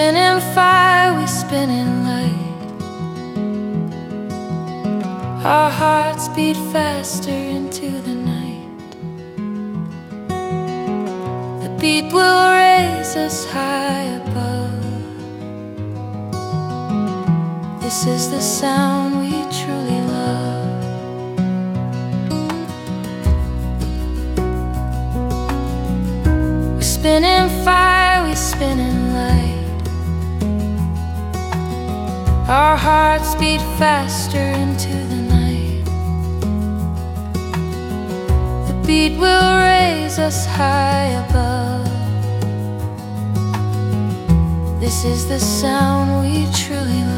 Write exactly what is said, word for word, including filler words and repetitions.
spin in fire, we spin in light. Our hearts beat faster into the night. The beat will raise us high above. This is the sound we truly love. We spin in fire, we spin in light. Our hearts beat faster into the night. The beat will raise us high above. This is the sound we truly love.